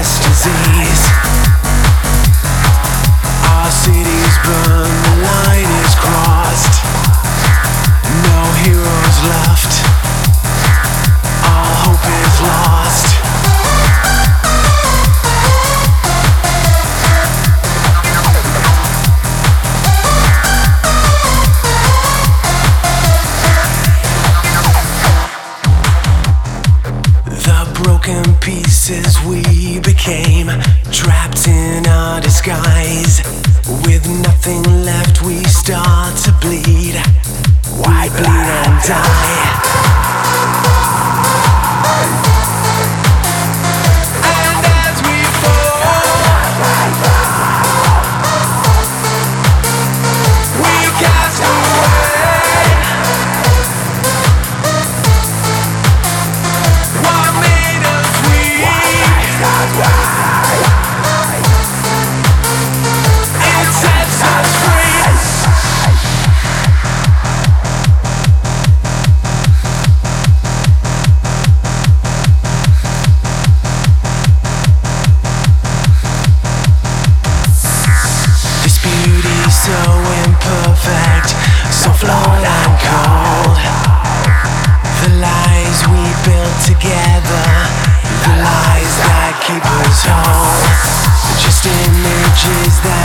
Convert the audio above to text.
this disease. Our cities burn, the line is crossed. No heroes left. All hope is lost. Broken pieces we became, trapped in our disguise. With nothing left we start to bleed. Why bleed and die? So imperfect, so flawed and cold. The lies we built together, the lies that keep us whole, just images that